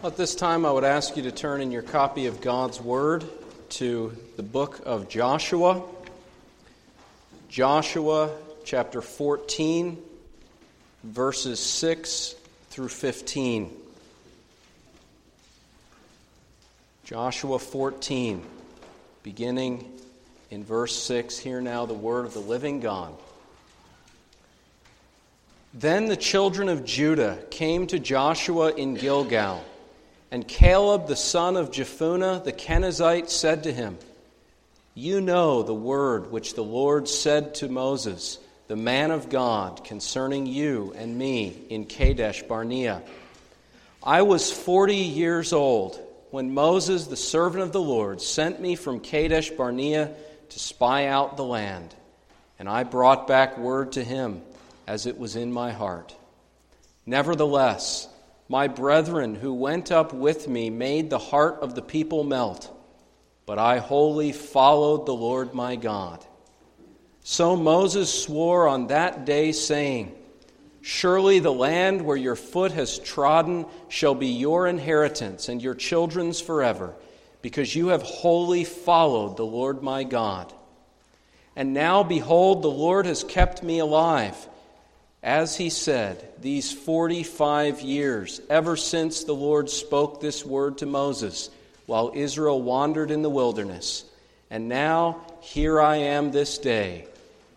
At this time, I would ask you to turn in your copy of God's Word to the book of Joshua. Joshua chapter 14, verses 6 through 15. Joshua 14, beginning in verse 6. Hear now the word of the living God. Then the children of Judah came to Joshua in Gilgal, and Caleb the son of Jephunneh the Kenizzite said to him, "You know the word which the Lord said to Moses, the man of God, concerning you and me in Kadesh Barnea. I was 40 years old when Moses, the servant of the Lord, sent me from Kadesh Barnea to spy out the land, and I brought back word to him as it was in my heart. Nevertheless, my brethren who went up with me made the heart of the people melt, but I wholly followed the Lord my God. So Moses swore on that day, saying, Surely the land where your foot has trodden shall be your inheritance and your children's forever, because you have wholly followed the Lord my God. And now, behold, the Lord has kept me alive, as he said, these 45 years, ever since the Lord spoke this word to Moses, while Israel wandered in the wilderness. And now, here I am this day,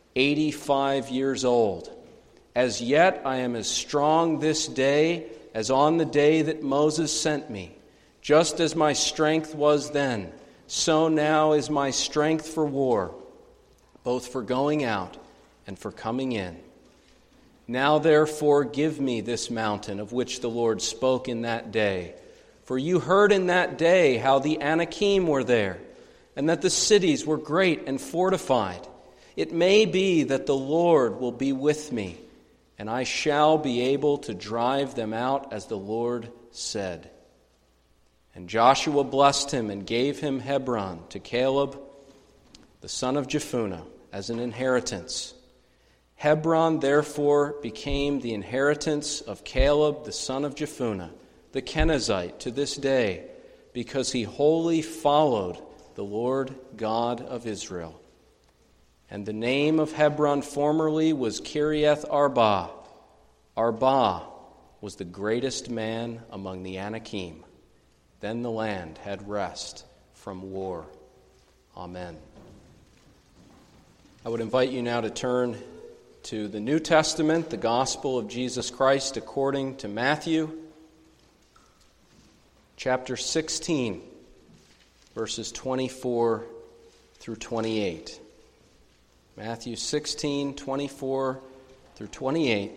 85 years old. As yet I am as strong this day as on the day that Moses sent me. Just as my strength was then, so now is my strength for war, both for going out and for coming in. Now therefore give me this mountain of which the Lord spoke in that day. For you heard in that day how the Anakim were there, and that the cities were great and fortified. It may be that the Lord will be with me, and I shall be able to drive them out as the Lord said. And Joshua blessed him and gave him Hebron to Caleb, the son of Jephunneh, as an inheritance. Hebron therefore became the inheritance of Caleb, the son of Jephunneh, the Kenizzite, to this day, because he wholly followed the Lord God of Israel. And the name of Hebron formerly was Kiriath Arba. Arba was the greatest man among the Anakim. Then the land had rest from war. Amen. I would invite you now to turn to the New Testament, the Gospel of Jesus Christ according to Matthew, chapter 16, verses 24 through 28. Matthew 16, 24 through 28.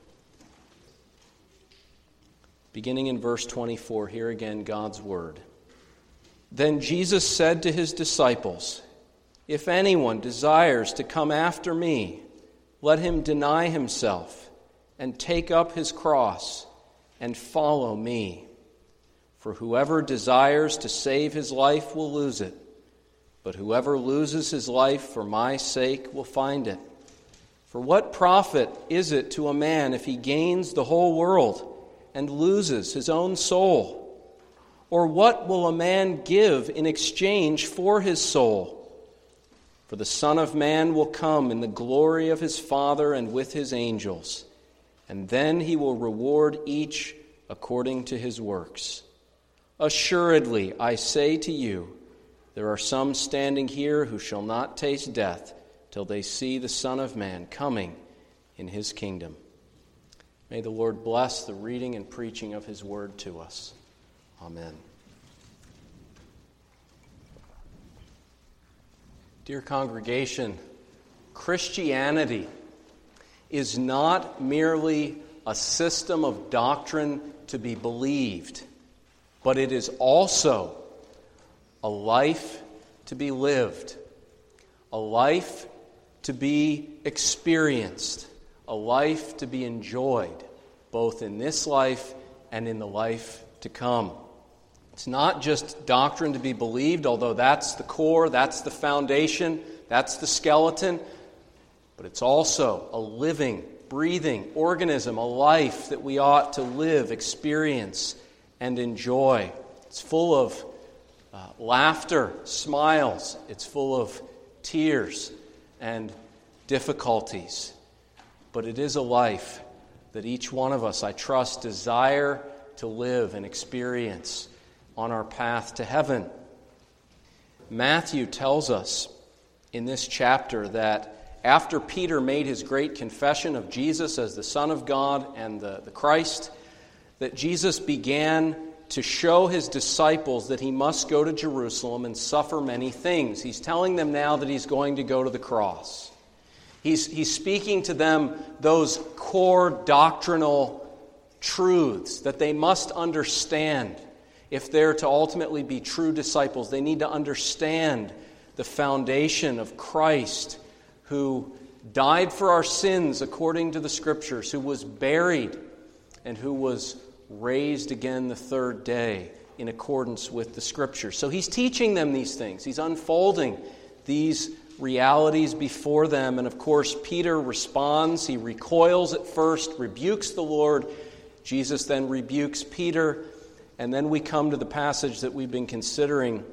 Beginning in verse 24, hear again God's word. Then Jesus said to his disciples, If anyone desires to come after me, let him deny himself and take up his cross and follow me. For whoever desires to save his life will lose it, but whoever loses his life for my sake will find it. For what profit is it to a man if he gains the whole world and loses his own soul? Or what will a man give in exchange for his soul? For the Son of Man will come in the glory of his Father and with his angels, and then he will reward each according to his works. Assuredly, I say to you, there are some standing here who shall not taste death till they see the Son of Man coming in his kingdom. May the Lord bless the reading and preaching of his word to us. Amen. Dear congregation, Christianity is not merely a system of doctrine to be believed, but it is also a life to be lived, a life to be experienced, a life to be enjoyed, both in this life and in the life to come. It's not just doctrine to be believed, although that's the core, that's the foundation, that's the skeleton, but it's also a living, breathing organism, a life that we ought to live, experience, and enjoy. It's full of laughter, smiles. It's full of tears and difficulties. But it is a life that each one of us, I trust, desire to live and experience on our path to heaven. Matthew tells us in this chapter that after Peter made his great confession of Jesus as the Son of God and the Christ, that Jesus began to show his disciples that he must go to Jerusalem and suffer many things. He's telling them now that he's going to go to the cross. He's speaking to them those core doctrinal truths that they must understand. If they're to ultimately be true disciples, they need to understand the foundation of Christ, who died for our sins according to the Scriptures, who was buried, and who was raised again the third day in accordance with the Scriptures. So he's teaching them these things. He's unfolding these realities before them. And of course, Peter responds. He recoils at first, rebukes the Lord. Jesus then rebukes Peter. And then we come to the passage that we've been considering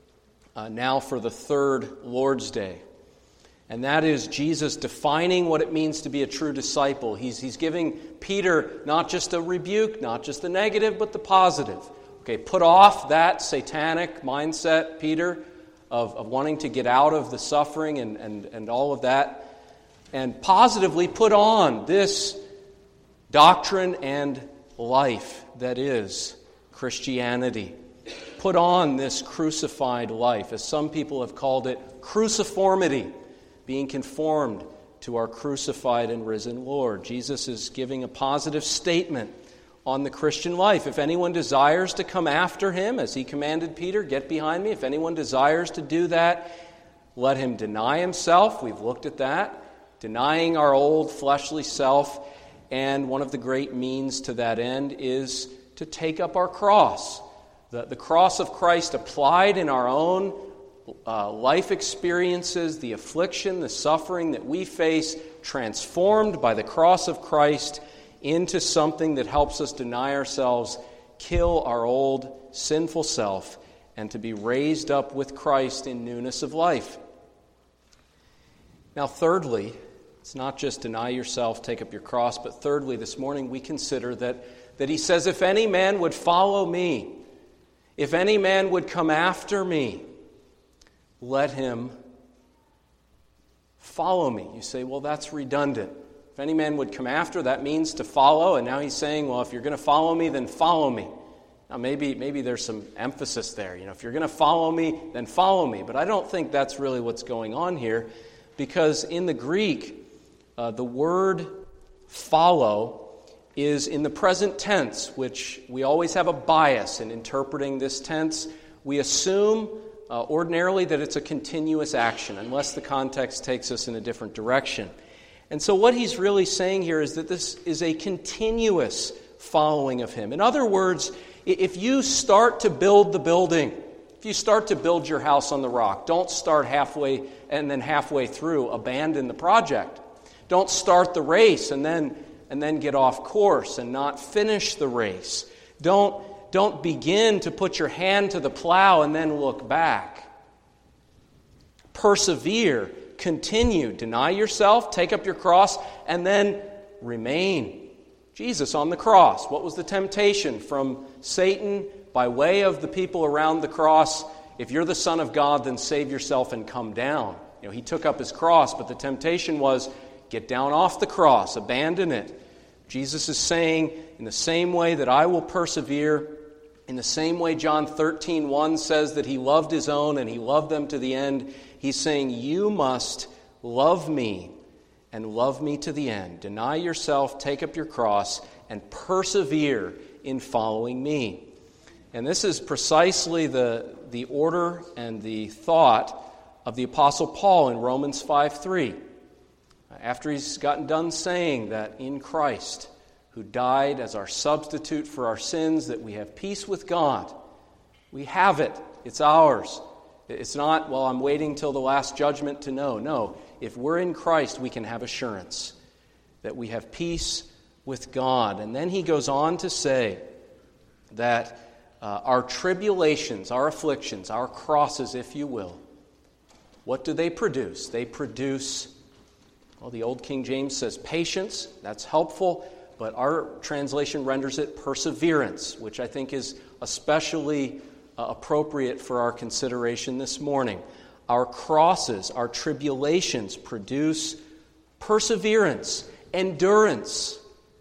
now for the third Lord's Day. And that is Jesus defining what it means to be a true disciple. He's giving Peter not just a rebuke, not just the negative, but the positive. Okay, put off that satanic mindset, Peter, of wanting to get out of the suffering and all of that. And positively put on this doctrine and life that is Christianity. Put on this crucified life, as some people have called it, cruciformity, being conformed to our crucified and risen Lord. Jesus is giving a positive statement on the Christian life. If anyone desires to come after him, as he commanded Peter, get behind me. If anyone desires to do that, let him deny himself. We've looked at that. Denying our old fleshly self. And one of the great means to that end is to take up our cross. The cross of Christ applied in our own life experiences, the affliction, the suffering that we face, transformed by the cross of Christ into something that helps us deny ourselves, kill our old sinful self, and to be raised up with Christ in newness of life. Now, thirdly, it's not just deny yourself, take up your cross, but thirdly, this morning we consider that he says, if any man would follow me, if any man would come after me, let him follow me. You say, well, that's redundant. If any man would come after, that means to follow. And now he's saying, well, if you're going to follow me, then follow me. Now, maybe there's some emphasis there. If you're going to follow me, then follow me. But I don't think that's really what's going on here. Because in the Greek, the word follow is in the present tense, which we always have a bias in interpreting this tense. We assume ordinarily that it's a continuous action, unless the context takes us in a different direction. And so what he's really saying here is that this is a continuous following of him. In other words, if you start to build the building, if you start to build your house on the rock, don't start halfway and then halfway through abandon the project. Don't start the race and then get off course and not finish the race. Don't begin to put your hand to the plow and then look back. Persevere. Continue, deny yourself, take up your cross, and then remain. Jesus on the cross. What was the temptation from Satan by way of the people around the cross? If you're the Son of God, then save yourself and come down. He took up his cross, but the temptation was, get down off the cross, abandon it. Jesus is saying, in the same way that I will persevere, in the same way John 13:1 says that he loved his own and he loved them to the end, he's saying, you must love me and love me to the end. Deny yourself, take up your cross, and persevere in following me. And this is precisely the order and the thought of the Apostle Paul in Romans 5:3. After he's gotten done saying that in Christ, who died as our substitute for our sins, that we have peace with God. We have it. It's ours. It's not, well, I'm waiting till the last judgment to know. No, if we're in Christ, we can have assurance that we have peace with God. And then he goes on to say that our tribulations, our afflictions, our crosses, if you will, what do they produce? They produce, well, the old King James says patience. That's helpful, but our translation renders it perseverance, which I think is especially appropriate for our consideration this morning. Our crosses, our tribulations produce perseverance, endurance,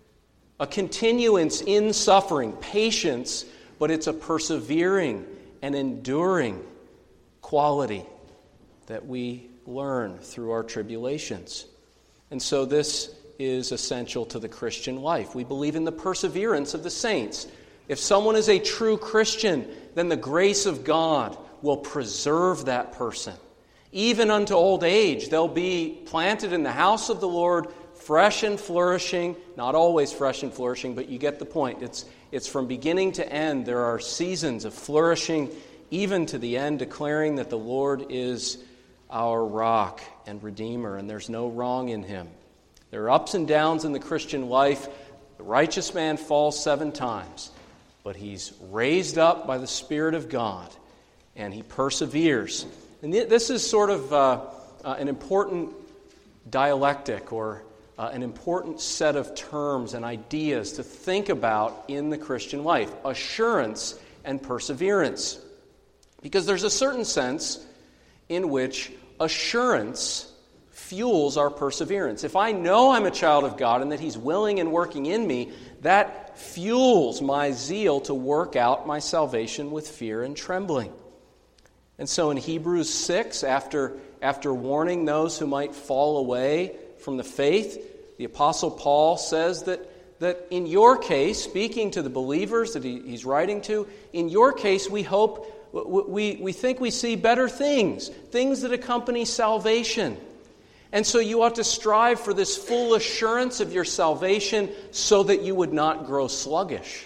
a continuance in suffering, patience, but it's a persevering and enduring quality that we learn through our tribulations. And so this is essential to the Christian life. We believe in the perseverance of the saints. If someone is a true Christian, then the grace of God will preserve that person. Even unto old age, they'll be planted in the house of the Lord, fresh and flourishing. Not always fresh and flourishing, but you get the point. It's from beginning to end. There are seasons of flourishing, even to the end, declaring that the Lord is our rock and redeemer, and there's no wrong in him. There are ups and downs in the Christian life. The righteous man falls 7 times, but he's raised up by the Spirit of God, and he perseveres. And this is sort of an important dialectic or an important set of terms and ideas to think about in the Christian life: assurance and perseverance. Because there's a certain sense in which assurance fuels our perseverance. If I know I'm a child of God and that He's willing and working in me, that fuels my zeal to work out my salvation with fear and trembling. And so in Hebrews 6, after warning those who might fall away from the faith, the Apostle Paul says that in your case, speaking to the believers that he's writing to, in your case we hope, we think we see better things that accompany salvation. And so you ought to strive for this full assurance of your salvation so that you would not grow sluggish.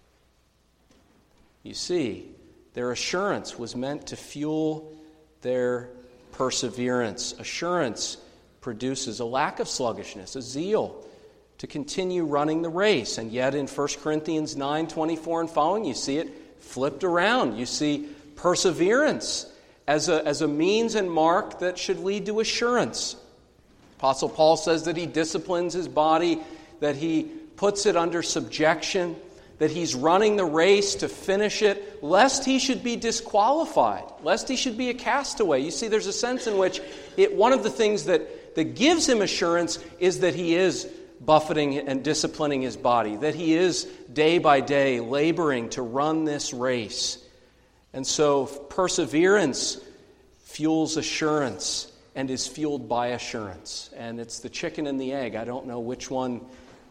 You see, their assurance was meant to fuel their perseverance. Assurance produces a lack of sluggishness, a zeal to continue running the race. And yet in 1 Corinthians 9:24 and following, you see it flipped around. You see perseverance as a means and mark that should lead to assurance. Apostle Paul says that he disciplines his body, that he puts it under subjection, that he's running the race to finish it, lest he should be disqualified, lest he should be a castaway. You see, there's a sense in which one of the things that gives him assurance is that he is buffeting and disciplining his body, that he is day by day laboring to run this race. And so perseverance fuels assurance and is fueled by assurance. And it's the chicken and the egg. I don't know which one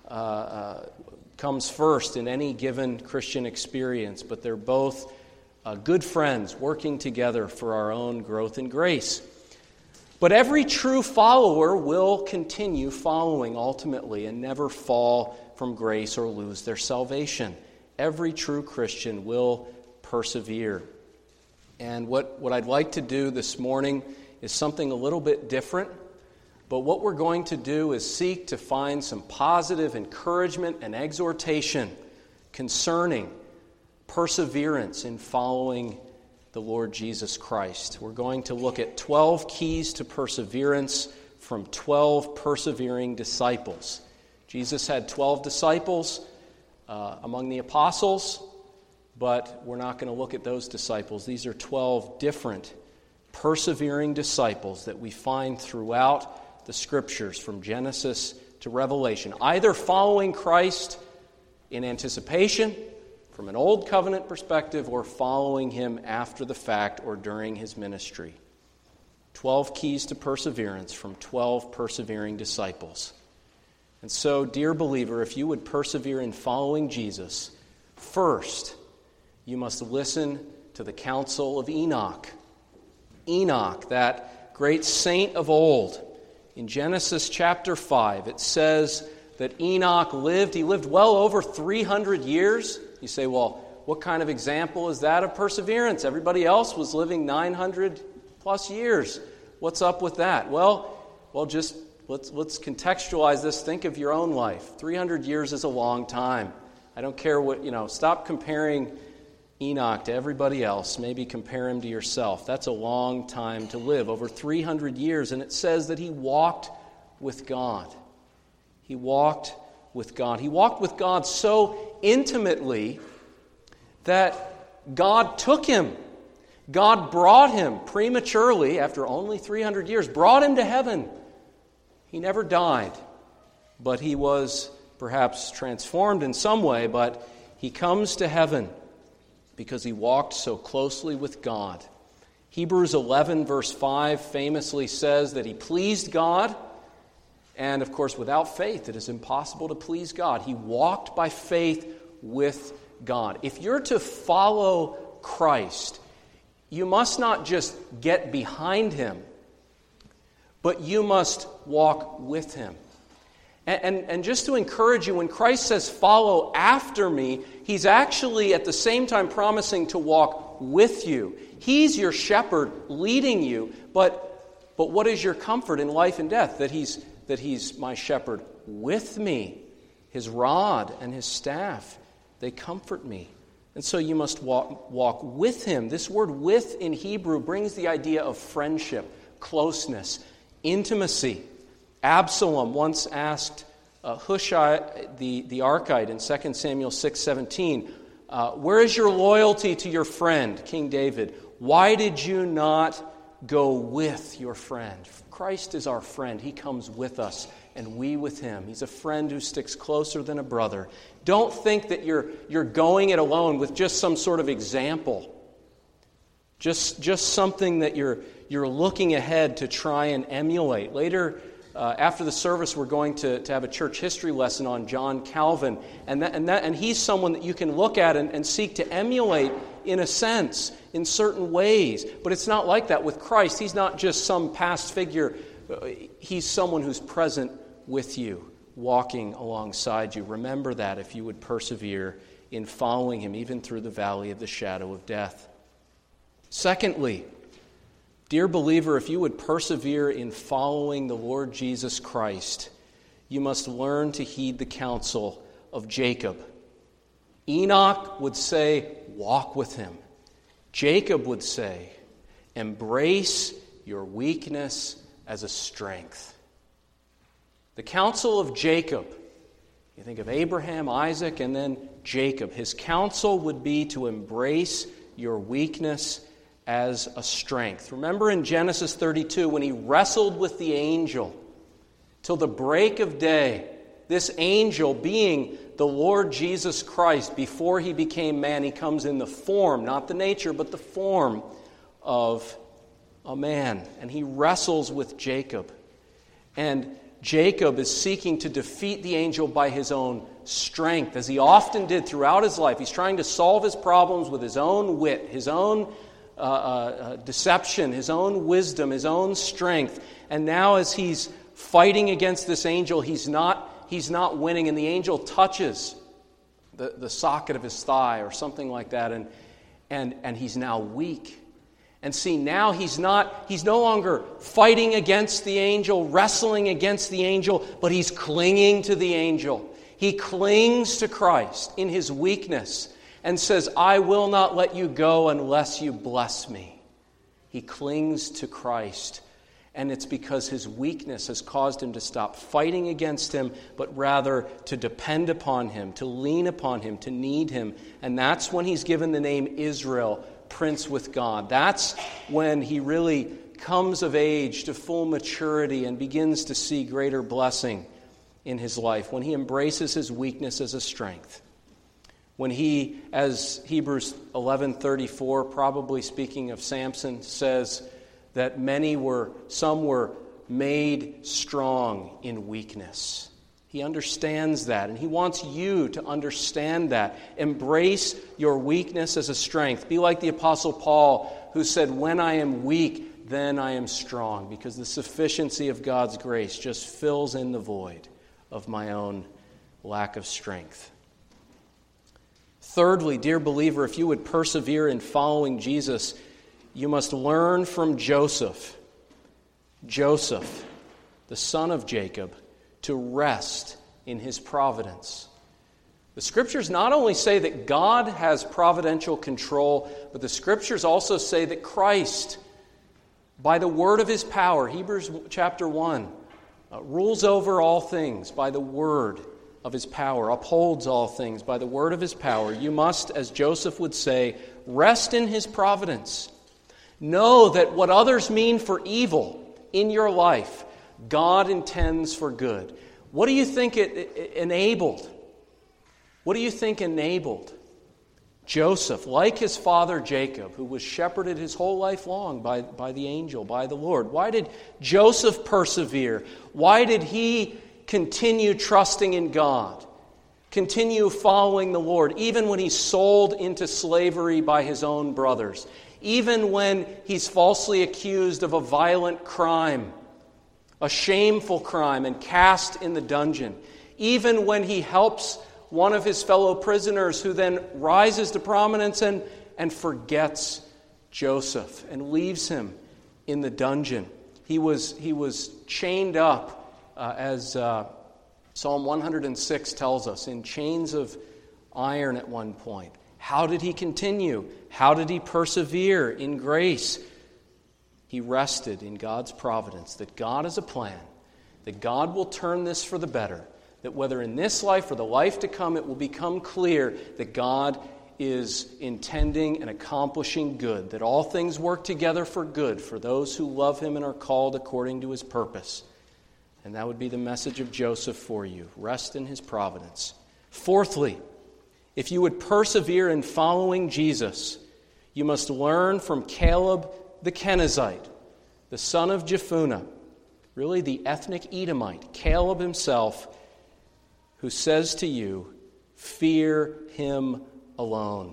comes first in any given Christian experience, but they're both good friends working together for our own growth in grace. But every true follower will continue following ultimately and never fall from grace or lose their salvation. Every true Christian will persevere. And what I'd like to do this morning is something a little bit different. But what we're going to do is seek to find some positive encouragement and exhortation concerning perseverance in following the Lord Jesus Christ. We're going to look at 12 keys to perseverance from 12 persevering disciples. Jesus had 12 disciples among the apostles, but we're not going to look at those disciples. These are 12 different persevering disciples that we find throughout the Scriptures from Genesis to Revelation, either following Christ in anticipation from an Old Covenant perspective or following Him after the fact or during His ministry. 12 keys to perseverance from 12 persevering disciples. And so, dear believer, if you would persevere in following Jesus, first, you must listen to the counsel of Enoch. Enoch, that great saint of old. In Genesis chapter 5, it says that Enoch lived well over 300 years. You say, well, what kind of example is that of perseverance? Everybody else was living 900 plus years. What's up with that? Well, just let's contextualize this. Think of your own life. 300 years is a long time. I don't care what, stop comparing Enoch to everybody else. Maybe compare him to yourself. That's a long time to live, over 300 years. And it says that he walked with God. He walked with God. He walked with God so intimately that God took him. God brought him prematurely, after only 300 years, brought him to heaven. He never died, but he was perhaps transformed in some way, but he comes to heaven because he walked so closely with God. Hebrews 11, verse 5, famously says that he pleased God, and of course, without faith, it is impossible to please God. He walked by faith with God. If you're to follow Christ, you must not just get behind him, but you must walk with him. And just to encourage you, when Christ says, follow after me, he's actually at the same time promising to walk with you. He's your shepherd leading you, but what is your comfort in life and death? That he's my shepherd with me. His rod and his staff, they comfort me. And so you must walk with him. This word with in Hebrew brings the idea of friendship, closeness, intimacy. Absalom once asked Hushai the Archite in 2 Samuel 6:17, where is your loyalty to your friend, King David? Why did you not go with your friend? Christ is our friend. He comes with us, and we with him. He's a friend who sticks closer than a brother. Don't think that you're going it alone with just some sort of example. Just something that you're looking ahead to try and emulate. Later, after the service, we're going to have a church history lesson on John Calvin, and he's someone that you can look at and seek to emulate in a sense, in certain ways. But it's not like that with Christ. He's not just some past figure. He's someone who's present with you, walking alongside you. Remember that if you would persevere in following him, even through the valley of the shadow of death. Secondly, dear believer, if you would persevere in following the Lord Jesus Christ, you must learn to heed the counsel of Jacob. Enoch would say, walk with him. Jacob would say, embrace your weakness as a strength. The counsel of Jacob, you think of Abraham, Isaac, and then Jacob. His counsel would be to embrace your weakness as a strength. Remember in Genesis 32, when he wrestled with the angel till the break of day, this angel being the Lord Jesus Christ, before he became man, he comes in the form, not the nature, but the form of a man. And he wrestles with Jacob. And Jacob is seeking to defeat the angel by his own strength, as he often did throughout his life. He's trying to solve his problems with his own wit, his own deception, his own wisdom, his own strength. And now as he's fighting against this angel, he's not winning, and the angel touches the socket of his thigh or something like that, and he's now weak. And see, now he's no longer fighting against the angel, wrestling against the angel, but he's clinging to the angel. He clings to Christ in his weakness and says, I will not let you go unless you bless me. He clings to Christ. And it's because his weakness has caused him to stop fighting against him, but rather to depend upon him, to lean upon him, to need him. And that's when he's given the name Israel, Prince with God. That's when he really comes of age to full maturity and begins to see greater blessing in his life, when he embraces his weakness as a strength. When he, as Hebrews 11:34, probably speaking of Samson, says that some were made strong in weakness. He understands that, and he wants you to understand that. Embrace your weakness as a strength. Be like the Apostle Paul, who said, when I am weak, then I am strong, because the sufficiency of God's grace just fills in the void of my own lack of strength. Thirdly, dear believer, if you would persevere in following Jesus, you must learn from Joseph, the son of Jacob, to rest in his providence. The Scriptures not only say that God has providential control, but the Scriptures also say that Christ, by the word of His power, Hebrews chapter 1, rules over all things by the word of His power, upholds all things by the word of His power. You must, as Joseph would say, rest in His providence. Know that what others mean for evil in your life, God intends for good. What do you think it enabled? What do you think enabled Joseph, like his father Jacob, who was shepherded his whole life long by the angel, by the Lord? Why did Joseph persevere? Why did he continue trusting in God? Continue following the Lord, even when he's sold into slavery by his own brothers? Even when he's falsely accused of a violent crime, a shameful crime, and cast in the dungeon? Even when he helps one of his fellow prisoners who then rises to prominence and forgets Joseph and leaves him in the dungeon. He was chained up, as Psalm 106 tells us, in chains of iron at one point. How did he continue? How did he persevere in grace? He rested in God's providence, that God has a plan, that God will turn this for the better, that whether in this life or the life to come, it will become clear that God is intending and accomplishing good, that all things work together for good for those who love Him and are called according to His purpose. And that would be the message of Joseph for you. Rest in His providence. Fourthly, if you would persevere in following Jesus, you must learn from Caleb the Kenizzite, the son of Jephunneh, really the ethnic Edomite, Caleb himself, who says to you, fear Him alone.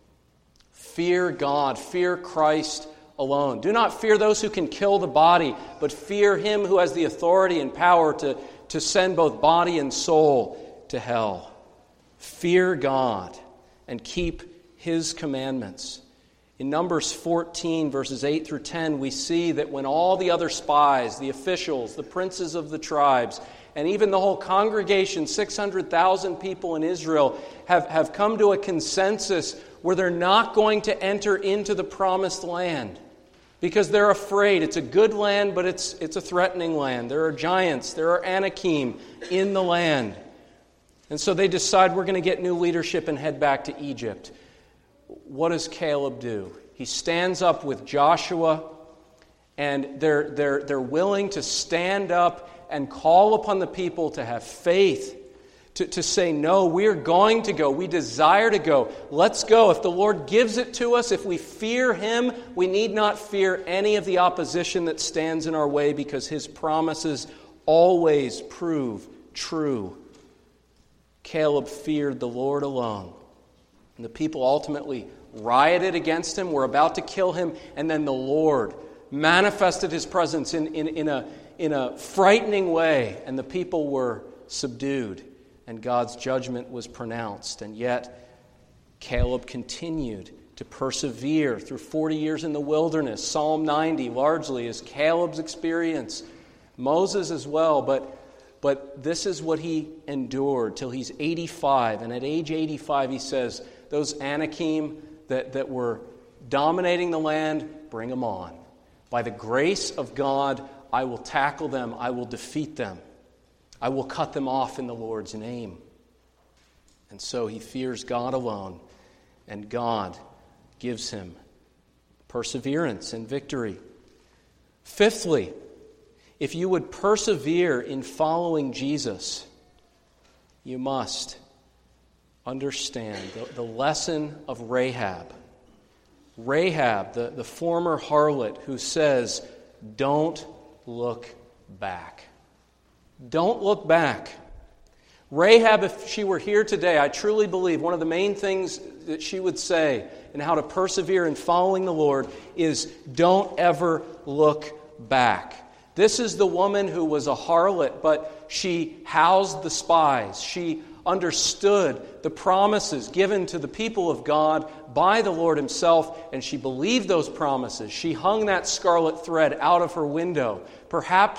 Fear God, fear Christ alone. Do not fear those who can kill the body, but fear Him who has the authority and power to send both body and soul to hell. Fear God and keep His commandments. In Numbers 14, verses 8 through 10, we see that when all the other spies, the officials, the princes of the tribes, and even the whole congregation, 600,000 people in Israel, have come to a consensus where they're not going to enter into the promised land because they're afraid. It's a good land, but it's a threatening land. There are giants, there are Anakim in the land. And so they decide we're going to get new leadership and head back to Egypt. What does Caleb do? He stands up with Joshua, and they're willing to stand up and call upon the people to have faith, to say, no, we're going to go. We desire to go. Let's go. If the Lord gives it to us, if we fear Him, we need not fear any of the opposition that stands in our way because His promises always prove true. Caleb feared the Lord alone. And the people ultimately rioted against him, were about to kill him, and then the Lord manifested His presence in a frightening way, and the people were subdued, and God's judgment was pronounced. And yet, Caleb continued to persevere through 40 years in the wilderness. Psalm 90 largely is Caleb's experience. Moses as well, but this is what he endured till he's 85. And at age 85, he says, those Anakim that were dominating the land, bring them on. By the grace of God, I will tackle them. I will defeat them. I will cut them off in the Lord's name. And so he fears God alone, and God gives him perseverance and victory. Fifthly, if you would persevere in following Jesus, you must understand the lesson of Rahab. Rahab, the former harlot who says, don't look back. Don't look back. Rahab, if she were here today, I truly believe one of the main things that she would say in how to persevere in following the Lord is don't ever look back. This is the woman who was a harlot, but she housed the spies. She understood the promises given to the people of God by the Lord Himself, and she believed those promises. She hung that scarlet thread out of her window, perhaps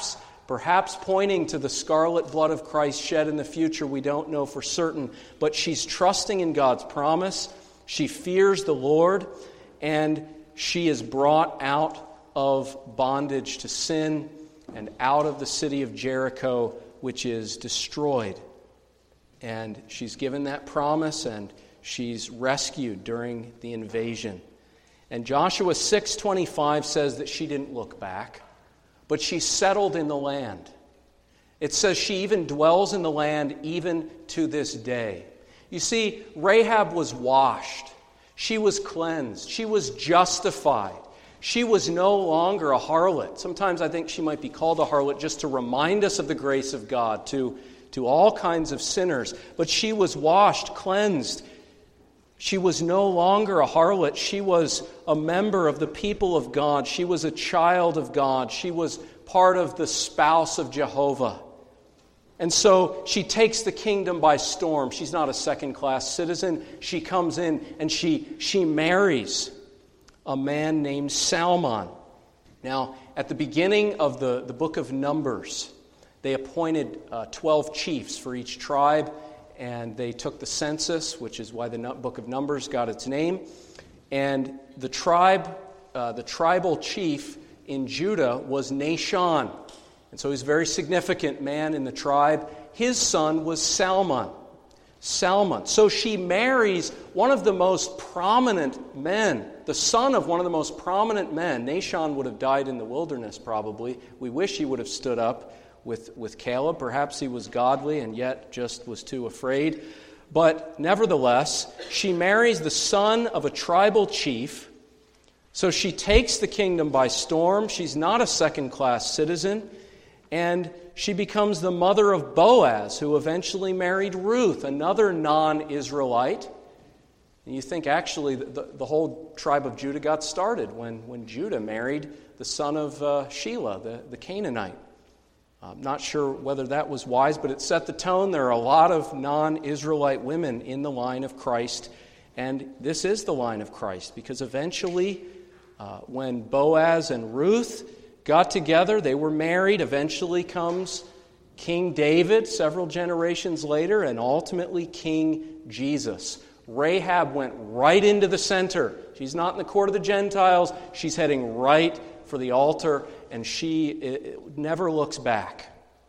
perhaps pointing to the scarlet blood of Christ shed in the future. We don't know for certain, but she's trusting in God's promise. She fears the Lord, and she is brought out of bondage to sin and out of the city of Jericho, which is destroyed. And she's given that promise, and she's rescued during the invasion. And Joshua 6:25 says that she didn't look back, but she settled in the land. It says she even dwells in the land even to this day. You see, Rahab was washed. She was cleansed. She was justified. She was no longer a harlot. Sometimes I think she might be called a harlot just to remind us of the grace of God to all kinds of sinners. But she was washed, cleansed. She was no longer a harlot. She was a member of the people of God. She was a child of God. She was part of the spouse of Jehovah. And so she takes the kingdom by storm. She's not a second-class citizen. She comes in and she marries a man named Salmon. Now, at the beginning of the book of Numbers, they appointed 12 chiefs for each tribe, and they took the census, which is why the book of Numbers got its name. And the tribal chief in Judah was Nashon. And so he's a very significant man in the tribe. His son was Salmon. So she marries one of the most prominent men, the son of one of the most prominent men. Nashon would have died in the wilderness probably. We wish he would have stood up with Caleb. Perhaps he was godly and yet just was too afraid. But nevertheless, she marries the son of a tribal chief. So she takes the kingdom by storm. She's not a second-class citizen. And she becomes the mother of Boaz, who eventually married Ruth, another non-Israelite. And you think actually the whole tribe of Judah got started when Judah married the son of Shelah, the Canaanite. I'm not sure whether that was wise, but it set the tone. There are a lot of non-Israelite women in the line of Christ, and this is the line of Christ, because eventually when Boaz and Ruth got together, they were married. Eventually comes King David several generations later, and ultimately King Jesus. Rahab went right into the center. She's not in the court of the Gentiles. She's heading right for the altar, and she never looks back.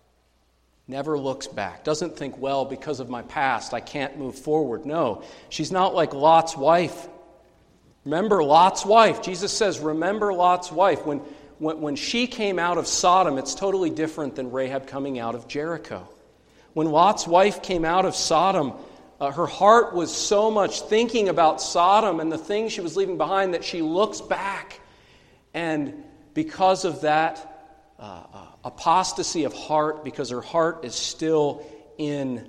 Never looks back. Doesn't think, well, because of my past, I can't move forward. No, she's not like Lot's wife. Remember Lot's wife. Jesus says, remember Lot's wife. When she came out of Sodom, it's totally different than Rahab coming out of Jericho. When Lot's wife came out of Sodom, her heart was so much thinking about Sodom and the things she was leaving behind that she looks back. And because of that apostasy of heart, because her heart is still in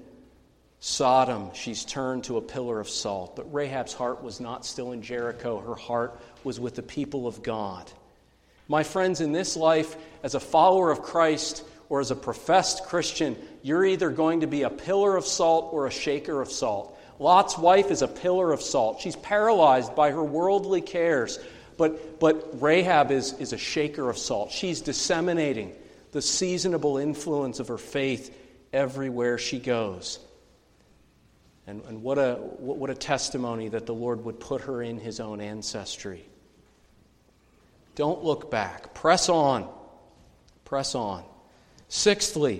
Sodom, she's turned to a pillar of salt. But Rahab's heart was not still in Jericho. Her heart was with the people of God. My friends, in this life, as a follower of Christ or as a professed Christian, you're either going to be a pillar of salt or a shaker of salt. Lot's wife is a pillar of salt. She's paralyzed by her worldly cares. But Rahab is a shaker of salt. She's disseminating the seasonable influence of her faith everywhere she goes. And what a testimony that the Lord would put her in His own ancestry. Don't look back. Press on. Press on. Sixthly,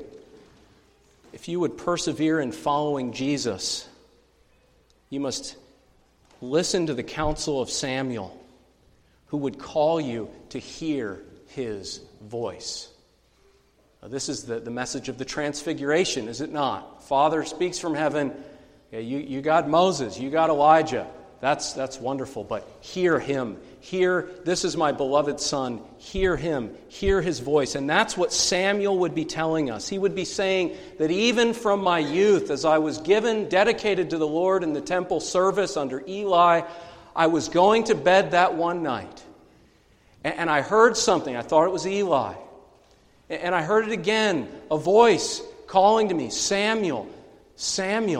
if you would persevere in following Jesus, you must listen to the counsel of Samuel, who would call you to hear his voice. Now, this is the message of the Transfiguration, is it not? Father speaks from heaven. Yeah, you got Moses, you got Elijah. That's wonderful, but hear him. Hear, this is my beloved Son. Hear him. Hear his voice. And that's what Samuel would be telling us. He would be saying that even from my youth, as I was dedicated to the Lord in the temple service under Eli, I was going to bed that one night. And I heard something. I thought it was Eli. And I heard it again, a voice calling to me, Samuel, Samuel.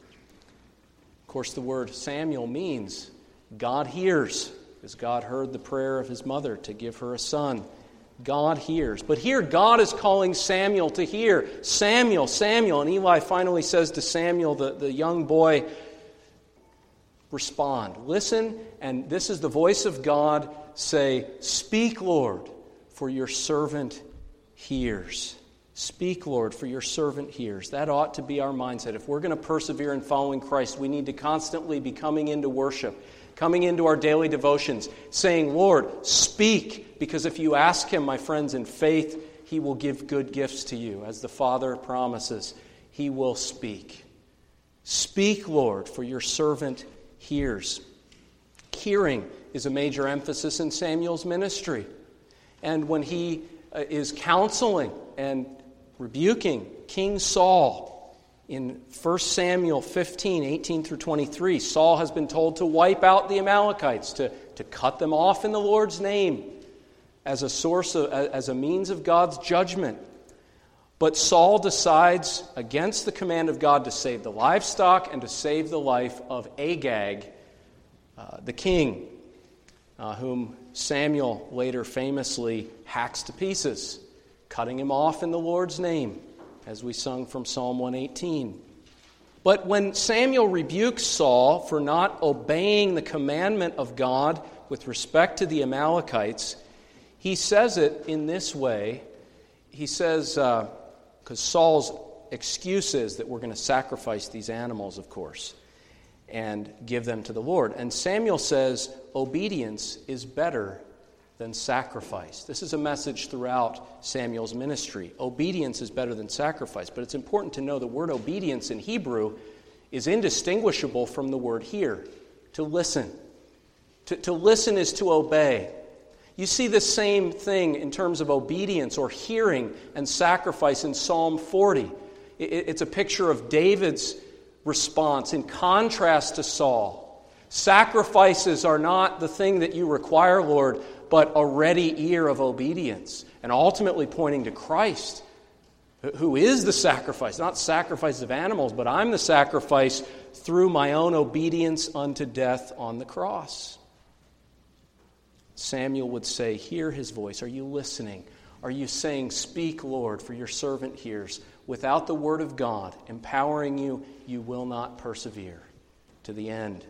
Of course, the word Samuel means God hears, because God heard the prayer of his mother to give her a son. God hears. But here God is calling Samuel to hear. Samuel, Samuel. And Eli finally says to Samuel, the young boy, respond. Listen, and this is the voice of God. Say, speak, Lord, for your servant hears. Speak, Lord, for your servant hears. That ought to be our mindset. If we're going to persevere in following Christ, we need to constantly be coming into worship, coming into our daily devotions, saying, Lord, speak, because if you ask Him, my friends, in faith, He will give good gifts to you. As the Father promises, He will speak. Speak, Lord, for your servant hears. Hearing is a major emphasis in Samuel's ministry. And when he is counseling and rebuking King Saul in 1 Samuel 15, 18 through 23, Saul has been told to wipe out the Amalekites, to cut them off in the Lord's name as a source of, as a means of God's judgment. But Saul decides against the command of God to save the livestock and to save the life of Agag, the king, whom Samuel later famously hacks to pieces, cutting him off in the Lord's name, as we sung from Psalm 118. But when Samuel rebukes Saul for not obeying the commandment of God with respect to the Amalekites, he says it in this way. He says, because Saul's excuse is that we're going to sacrifice these animals, of course, and give them to the Lord. And Samuel says, obedience is better than sacrifice. This is a message throughout Samuel's ministry. Obedience is better than sacrifice. But it's important to know the word obedience in Hebrew is indistinguishable from the word hear, to listen. To listen is to obey. You see the same thing in terms of obedience or hearing and sacrifice in Psalm 40. It's a picture of David's response in contrast to Saul. Sacrifices are not the thing that you require, Lord, but a ready ear of obedience, and ultimately pointing to Christ, who is the sacrifice, not sacrifice of animals, but I'm the sacrifice through my own obedience unto death on the cross. Samuel would say, hear his voice. Are you listening? Are you saying, speak, Lord, for your servant hears? Without the word of God empowering you, you will not persevere to the end.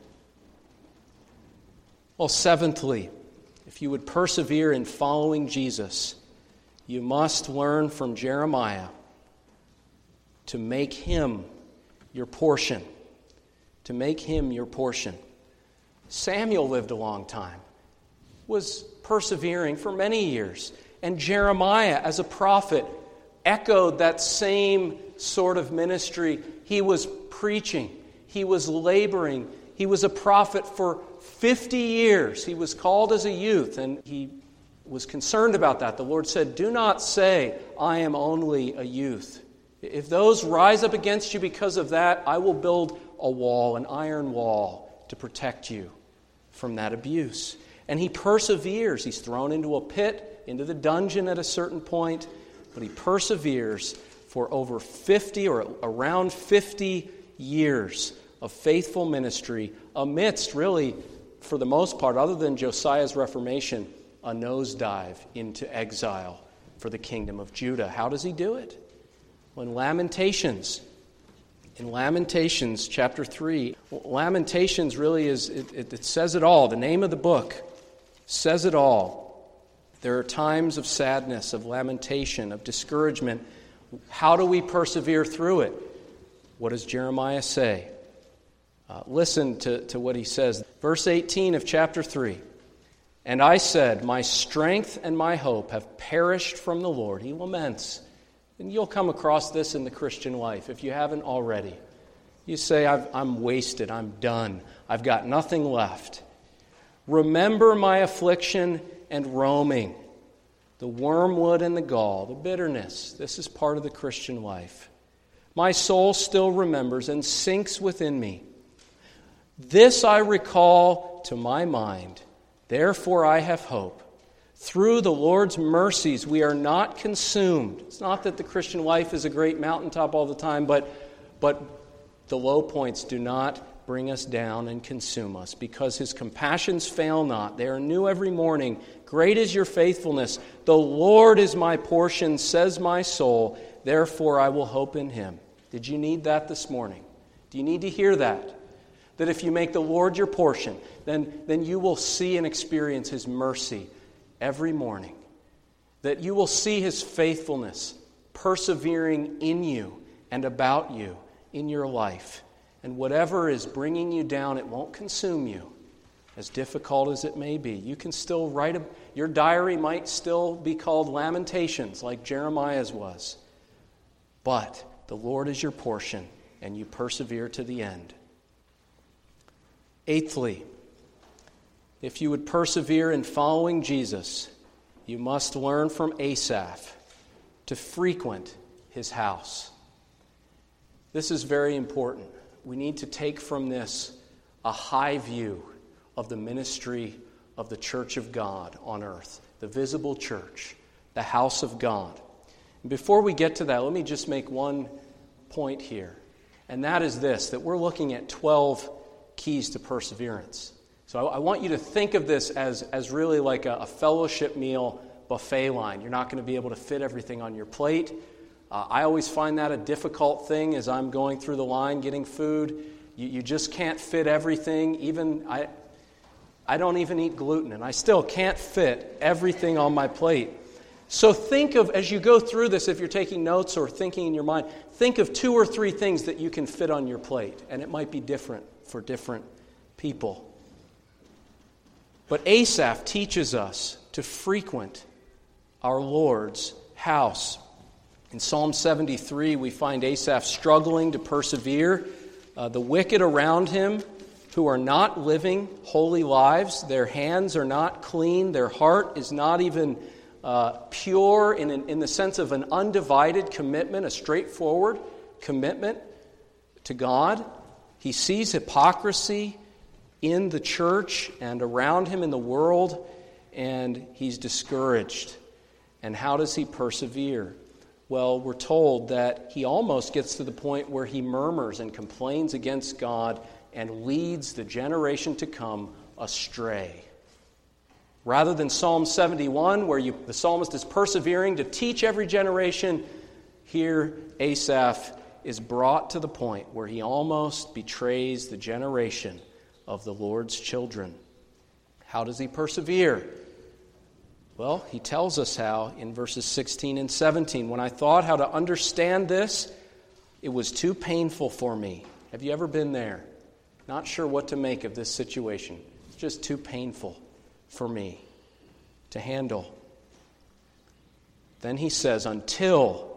Well, seventhly, if you would persevere in following Jesus, you must learn from Jeremiah to make him your portion. To make him your portion. Samuel lived a long time, was persevering for many years. And Jeremiah, as a prophet, echoed that same sort of ministry. He was preaching. He was laboring. He was a prophet for 50 years. He was called as a youth, and he was concerned about that. The Lord said, do not say, I am only a youth. If those rise up against you because of that, I will build a wall, an iron wall, to protect you from that abuse. And he perseveres. He's thrown into a pit, into the dungeon at a certain point, but he perseveres for over 50 or around 50 years of faithful ministry amidst, really, for the most part, other than Josiah's Reformation, a nosedive into exile for the kingdom of Judah. How does he do it? Well, in Lamentations chapter 3, Lamentations really is, it says it all. The name of the book says it all. There are times of sadness, of lamentation, of discouragement. How do we persevere through it? What does Jeremiah say? Listen to what he says. Verse 18 of chapter 3. And I said, my strength and my hope have perished from the Lord. He laments. And you'll come across this in the Christian life if you haven't already. You say, I'm wasted, I'm done, I've got nothing left. Remember my affliction and roaming, the wormwood and the gall, the bitterness. This is part of the Christian life. My soul still remembers and sinks within me. This I recall to my mind, therefore I have hope. Through the Lord's mercies we are not consumed. It's not that the Christian life is a great mountaintop all the time, but the low points do not bring us down and consume us, because his compassions fail not. They are new every morning. Great is your faithfulness. The Lord is my portion, says my soul. Therefore I will hope in him. Did you need that this morning? Do you need to hear that? That if you make the Lord your portion, then you will see and experience his mercy every morning. That you will see his faithfulness persevering in you and about you in your life. And whatever is bringing you down, it won't consume you, as difficult as it may be. You can still write your diary might still be called Lamentations, like Jeremiah's was. But the Lord is your portion, and you persevere to the end. Eighthly, if you would persevere in following Jesus, you must learn from Asaph to frequent his house. This is very important. We need to take from this a high view of the ministry of the church of God on earth, the visible church, the house of God. And before we get to that, let me just make one point here, and that is this, that we're looking at 12 keys to perseverance. So I want you to think of this as really like a fellowship meal buffet line. You're not going to be able to fit everything on your plate. I always find that a difficult thing as I'm going through the line getting food. You just can't fit everything. Even I don't even eat gluten, and I still can't fit everything on my plate. So think of, as you go through this, if you're taking notes or thinking in your mind, think of 2 or 3 things that you can fit on your plate, and it might be different for different people. But Asaph teaches us to frequent our Lord's house. In Psalm 73, we find Asaph struggling to persevere. The wicked around him who are not living holy lives, their hands are not clean, their heart is not even pure in the sense of an undivided commitment, a straightforward commitment to God. He sees hypocrisy in the church and around him in the world, and he's discouraged. And how does he persevere? Well, we're told that he almost gets to the point where he murmurs and complains against God and leads the generation to come astray. Rather than Psalm 71, where the psalmist is persevering to teach every generation, here Asaph is brought to the point where he almost betrays the generation of the Lord's children. How does he persevere? Well, he tells us how in verses 16 and 17. When I thought how to understand this, it was too painful for me. Have you ever been there? Not sure what to make of this situation. It's just too painful for me to handle. Then he says, until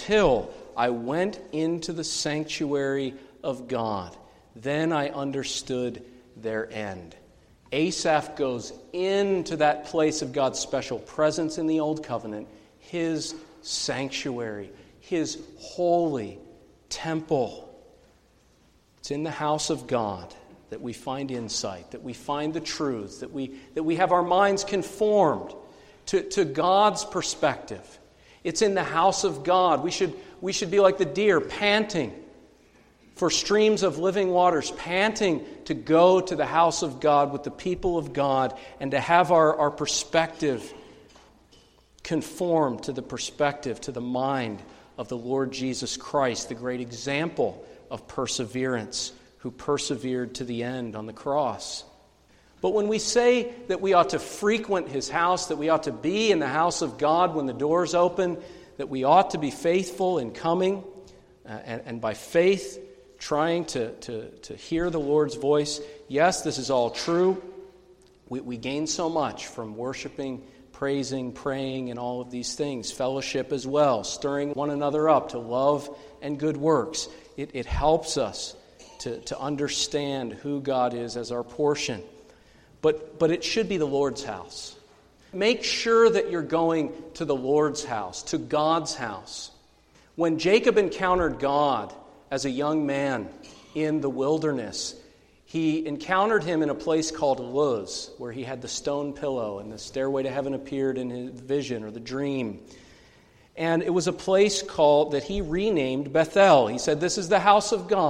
I went into the sanctuary of God, then I understood their end. Asaph goes into that place of God's special presence in the Old Covenant, his sanctuary, his holy temple. It's in the house of God that we find insight, that we find the truths, that we have our minds conformed to God's perspective. It's in the house of God. We should be like the deer, panting for streams of living waters, panting to go to the house of God with the people of God and to have our perspective conform to the perspective, to the mind of the Lord Jesus Christ, the great example of perseverance, who persevered to the end on the cross. But when we say that we ought to frequent his house, that we ought to be in the house of God when the doors open, that we ought to be faithful in coming, and by faith trying to hear the Lord's voice, yes, this is all true. We gain so much from worshiping, praising, praying, and all of these things. Fellowship as well, stirring one another up to love and good works. It helps us to understand who God is as our portion. But it should be the Lord's house. Make sure that you're going to the Lord's house, to God's house. When Jacob encountered God as a young man in the wilderness, he encountered him in a place called Luz, where he had the stone pillow and the stairway to heaven appeared in his vision or the dream. And it was a place that he renamed Bethel. He said, this is the house of God.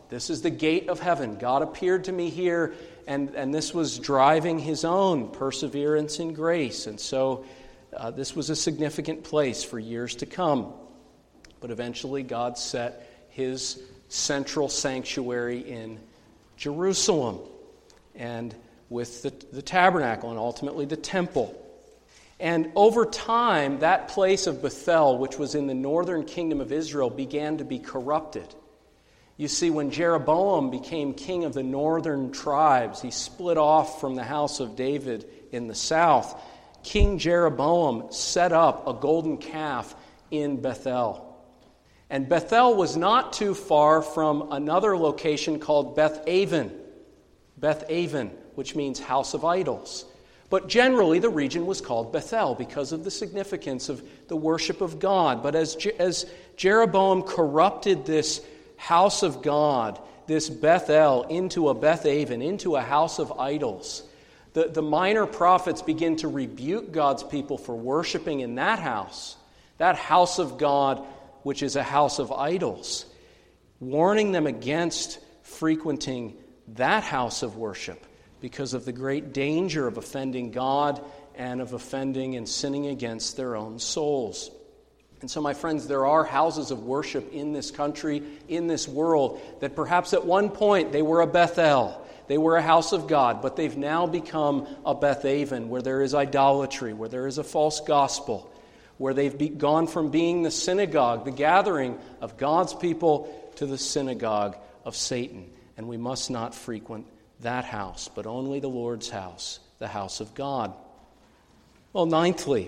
This is the gate of heaven. God appeared to me here, and this was driving his own perseverance in grace. And so this was a significant place for years to come. But eventually God set his central sanctuary in Jerusalem, and with the tabernacle and ultimately the temple. And over time, that place of Bethel, which was in the northern kingdom of Israel, began to be corrupted. You see, when Jeroboam became king of the northern tribes, he split off from the house of David in the south. King Jeroboam set up a golden calf in Bethel. And Bethel was not too far from another location called Beth-aven. Beth-aven, which means house of idols. But generally, the region was called Bethel because of the significance of the worship of God. But as Jeroboam corrupted this house of God, this Bethel, into a Beth-aven, into a house of idols, the minor prophets begin to rebuke God's people for worshiping in that house of God, which is a house of idols, warning them against frequenting that house of worship because of the great danger of offending God and of offending and sinning against their own souls. And so, my friends, there are houses of worship in this country, in this world, that perhaps at one point they were a Bethel, they were a house of God, but they've now become a Beth-aven, where there is idolatry, where there is a false gospel, where they've gone from being the synagogue, the gathering of God's people, to the synagogue of Satan. And we must not frequent that house, but only the Lord's house, the house of God. Well, ninthly,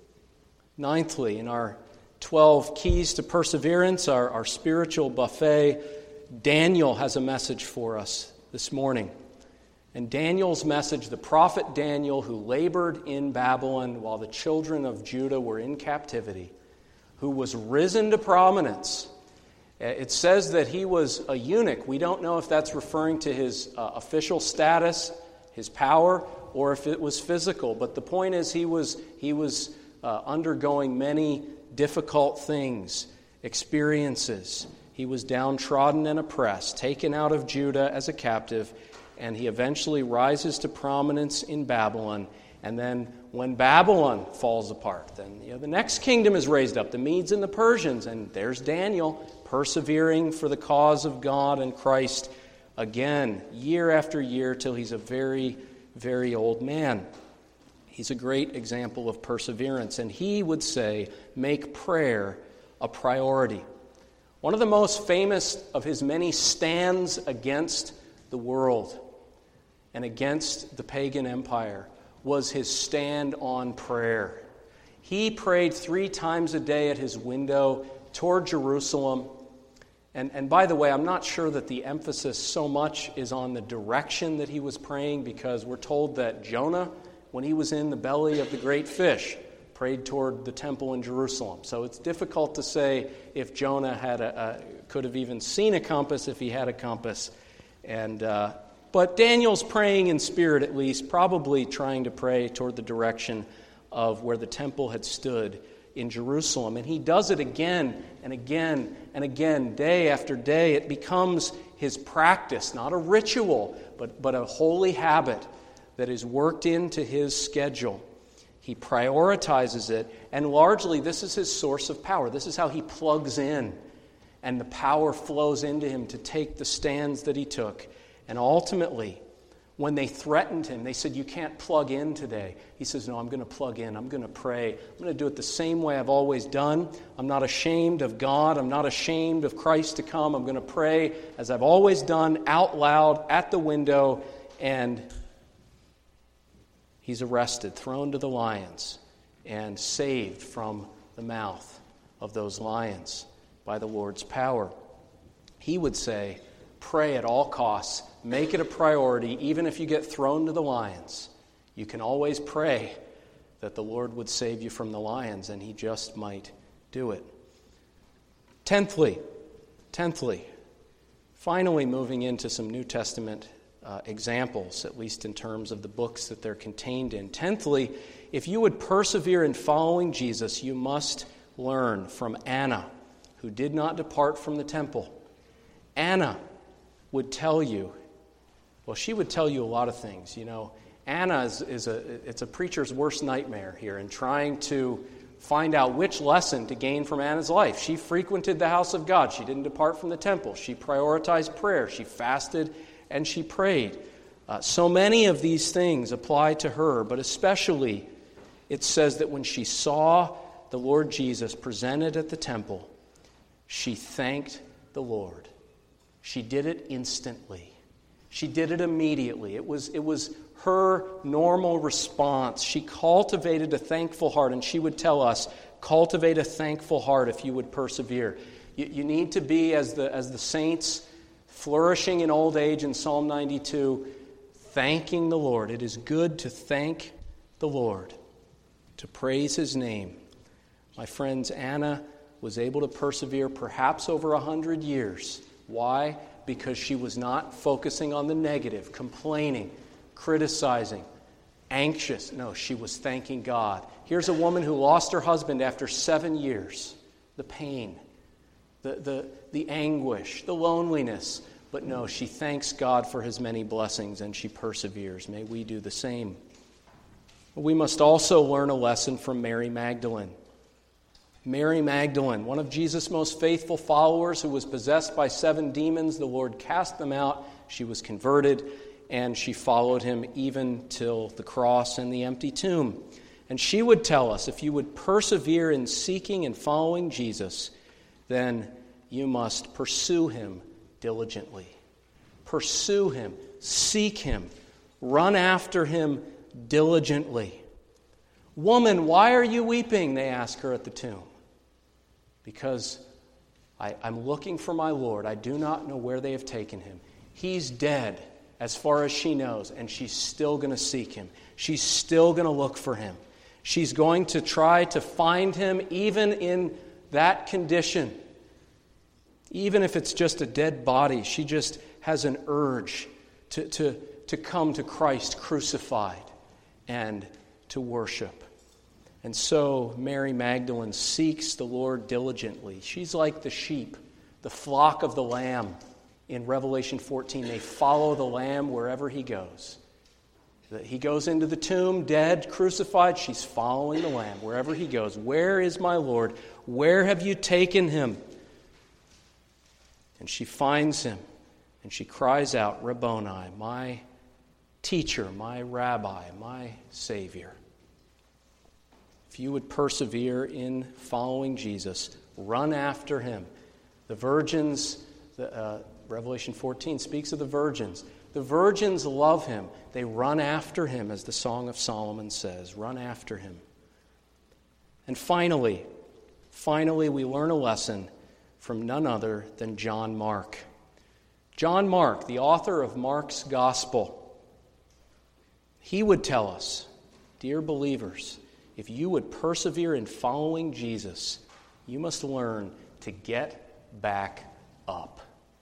in our 12 keys to perseverance, our spiritual buffet, Daniel has a message for us this morning. And Daniel's message, the prophet Daniel, who labored in Babylon while the children of Judah were in captivity, who was risen to prominence. It says that he was a eunuch. We don't know if that's referring to his official status, his power, or if it was physical. But the point is he was undergoing many difficult things, experiences. He was downtrodden and oppressed, taken out of Judah as a captive, and he eventually rises to prominence in Babylon. And then when Babylon falls apart, then the next kingdom is raised up, the Medes and the Persians, and there's Daniel persevering for the cause of God and Christ again, year after year, till he's a very, very old man. He's a great example of perseverance, and he would say, make prayer a priority. One of the most famous of his many stands against the world and against the pagan empire was his stand on prayer. He prayed 3 times a day at his window toward Jerusalem. And by the way, I'm not sure that the emphasis so much is on the direction that he was praying, because we're told that Jonah, when he was in the belly of the great fish, prayed toward the temple in Jerusalem. So it's difficult to say if Jonah could have even seen a compass if he had a compass. But Daniel's praying in spirit, at least, probably trying to pray toward the direction of where the temple had stood in Jerusalem. And he does it again and again and again, day after day. It becomes his practice, not a ritual, but a holy habit that is worked into his schedule. He prioritizes it, and largely this is his source of power. This is how he plugs in, and the power flows into him to take the stands that he took. And ultimately, when they threatened him, they said, you can't plug in today. He says, no, I'm going to plug in. I'm going to pray. I'm going to do it the same way I've always done. I'm not ashamed of God. I'm not ashamed of Christ to come. I'm going to pray as I've always done, out loud, at the window. And he's arrested, thrown to the lions, and saved from the mouth of those lions by the Lord's power. He would say, pray at all costs. Make it a priority, even if you get thrown to the lions. You can always pray that the Lord would save you from the lions, and he just might do it. Tenthly, finally moving into some New Testament examples, at least in terms of the books that they're contained in. Tenthly, if you would persevere in following Jesus, you must learn from Anna, who did not depart from the temple. Anna, would tell you, well, she would tell you a lot of things. Anna it's a preacher's worst nightmare here in trying to find out which lesson to gain from Anna's life. She frequented the house of God. She didn't depart from the temple. She prioritized prayer. She fasted and she prayed. So many of these things apply to her, but especially it says that when she saw the Lord Jesus presented at the temple, she thanked the Lord. She did it instantly. She did it immediately. It was her normal response. She cultivated a thankful heart, and she would tell us, cultivate a thankful heart if you would persevere. You need to be, as the saints flourishing in old age in Psalm 92, thanking the Lord. It is good to thank the Lord, to praise His name. My friends, Anna was able to persevere perhaps over 100 years. Why? Because she was not focusing on the negative, complaining, criticizing, anxious. No, she was thanking God. Here's a woman who lost her husband after 7 years. The pain, the anguish, the loneliness. But no, she thanks God for His many blessings and she perseveres. May we do the same. We must also learn a lesson from Mary Magdalene. Mary Magdalene, one of Jesus' most faithful followers who was possessed by 7 demons, the Lord cast them out. She was converted, and she followed Him even till the cross and the empty tomb. And she would tell us, if you would persevere in seeking and following Jesus, then you must pursue Him diligently. Pursue Him, seek Him, run after Him diligently. Woman, why are you weeping? They ask her at the tomb. Because I'm looking for my Lord. I do not know where they have taken Him. He's dead as far as she knows, and she's still going to seek Him. She's still going to look for Him. She's going to try to find Him even in that condition. Even if it's just a dead body, she just has an urge to come to Christ crucified and to worship. And so Mary Magdalene seeks the Lord diligently. She's like the sheep, the flock of the Lamb. In Revelation 14, they follow the Lamb wherever He goes. He goes into the tomb, dead, crucified. She's following the Lamb wherever He goes. Where is my Lord? Where have you taken Him? And she finds Him, and she cries out, Rabboni, my teacher, my rabbi, my Savior. If you would persevere in following Jesus, run after Him. The virgins, Revelation 14 speaks of the virgins. The virgins love Him. They run after Him, as the Song of Solomon says. Run after Him. And finally, we learn a lesson from none other than John Mark. John Mark, the author of Mark's Gospel, he would tell us, dear believers, if you would persevere in following Jesus, you must learn to get back up.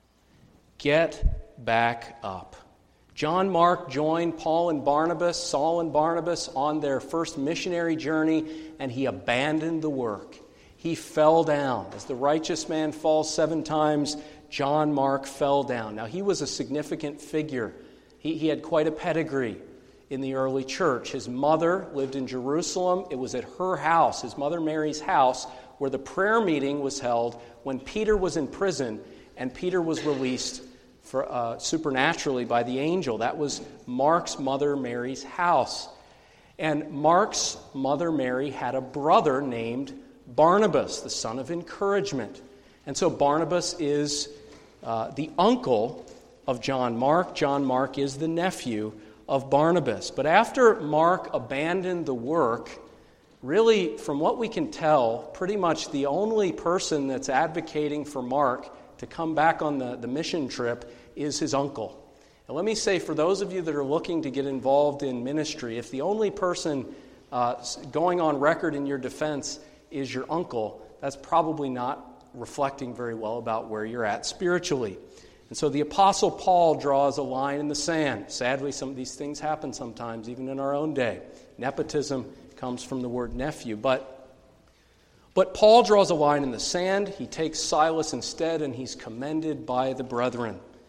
Get back up. John Mark joined Saul and Barnabas, on their first missionary journey, and he abandoned the work. He fell down. As the righteous man falls 7 times, John Mark fell down. Now, he was a significant figure. He had quite a pedigree in the early church. His mother lived in Jerusalem. It was at her house, his mother Mary's house, where the prayer meeting was held when Peter was in prison and Peter was released supernaturally by the angel. That was Mark's mother Mary's house. And Mark's mother Mary had a brother named Barnabas, the son of encouragement. And so Barnabas is the uncle of John Mark. John Mark is the nephew of Barnabas. But after Mark abandoned the work, really, from what we can tell, pretty much the only person that's advocating for Mark to come back on the mission trip is his uncle. And let me say, for those of you that are looking to get involved in ministry, if the only person going on record in your defense is your uncle, that's probably not reflecting very well about where you're at spiritually. And so the Apostle Paul draws a line in the sand. Sadly, some of these things happen sometimes, even in our own day. Nepotism comes from the word nephew. But Paul draws a line in the sand. He takes Silas instead, and he's commended by the brethren.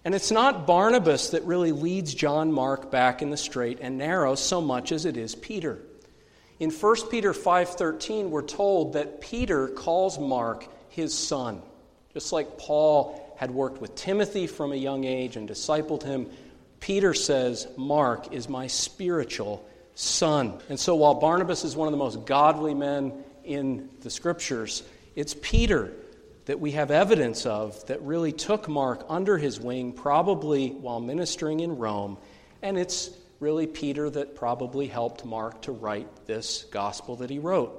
And it's not Barnabas that really leads John Mark back in the straight and narrow so much as it is Peter. In 1 Peter 5:13, we're told that Peter calls Mark his son. Just like Paul had worked with Timothy from a young age and discipled him, Peter says, Mark is my spiritual son. And so while Barnabas is one of the most godly men in the Scriptures, it's Peter that we have evidence of that really took Mark under his wing, probably while ministering in Rome, and it's really Peter that probably helped Mark to write this gospel that he wrote.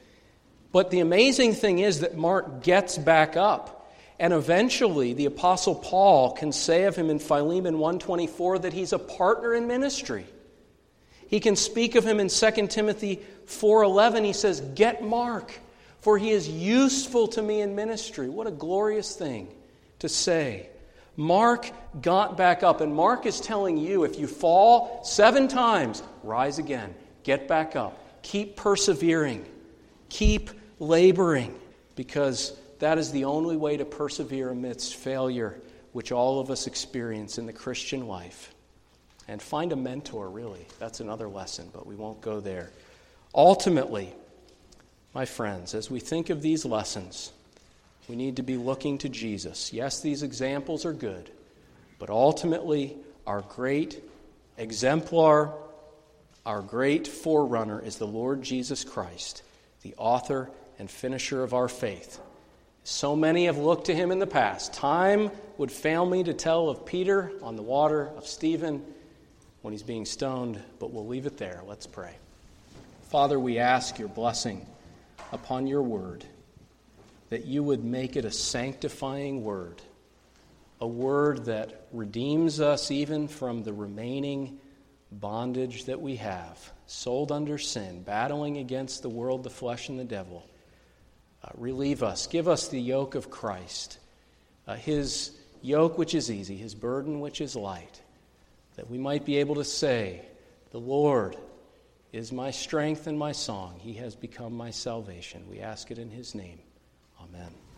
But the amazing thing is that Mark gets back up, and eventually the Apostle Paul can say of him in Philemon 1:24 that he's a partner in ministry. He can speak of him in 2 Timothy 4:11. He says, "Get Mark, for he is useful to me in ministry." What a glorious thing to say. Mark got back up, and Mark is telling you, if you fall 7 times, rise again. Get back up. Keep persevering. Keep laboring, because that is the only way to persevere amidst failure, which all of us experience in the Christian life. And find a mentor, really. That's another lesson, but we won't go there. Ultimately, my friends, as we think of these lessons, we need to be looking to Jesus. Yes, these examples are good, but ultimately, our great exemplar, our great forerunner is the Lord Jesus Christ, the author and finisher of our faith. So many have looked to him in the past. Time would fail me to tell of Peter on the water, of Stephen when he's being stoned, but we'll leave it there. Let's pray. Father, we ask your blessing upon your word, that you would make it a sanctifying word, a word that redeems us even from the remaining bondage that we have, sold under sin, battling against the world, the flesh, and the devil. Relieve us. Give us the yoke of Christ, his yoke which is easy, his burden which is light, that we might be able to say, "The Lord is my strength and my song. He has become my salvation." We ask it in his name. Amen.